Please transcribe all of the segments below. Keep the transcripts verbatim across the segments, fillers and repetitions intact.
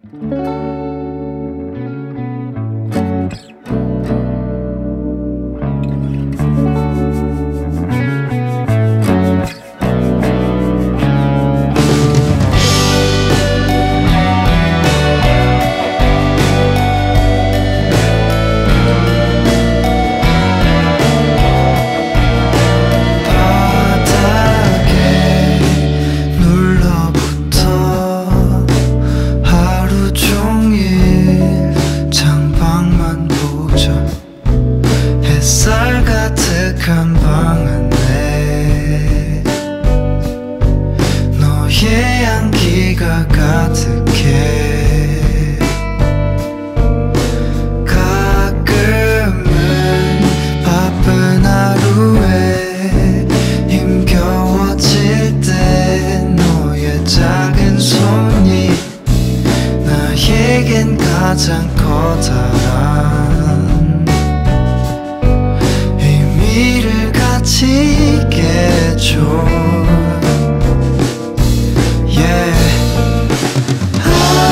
햇살 가득한 방 안에 너의 향기가 가득해. 가끔은 바쁜 하루에 힘겨워질 때 너의 작은 손이 나에겐 가장 커다란 의미를 가지게 해줘. Yeah. 아,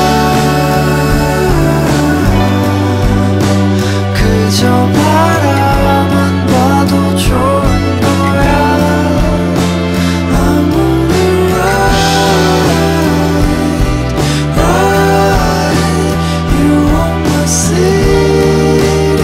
그저 바라만 봐도 좋은 거야. I'm on the right, right. You are my city.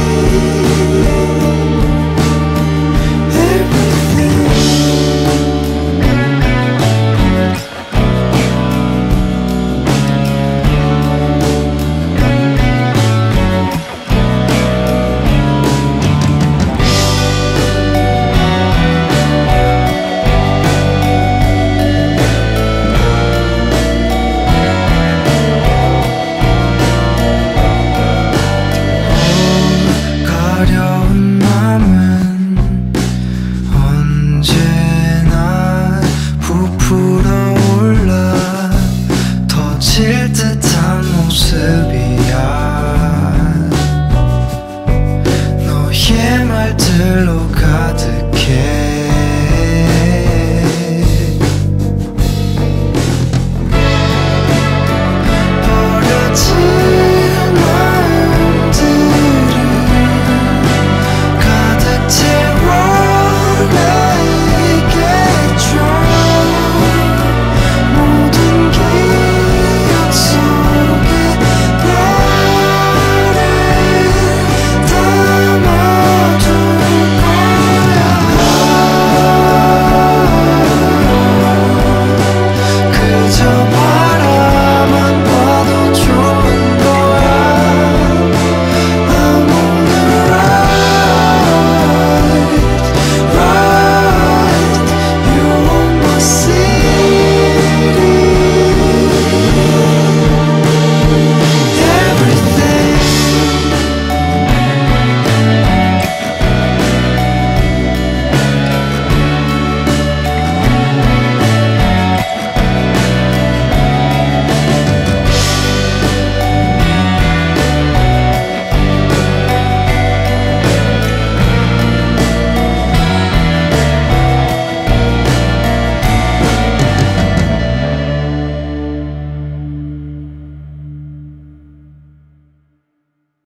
가려운 맘은 언제나 부풀어 올라 터질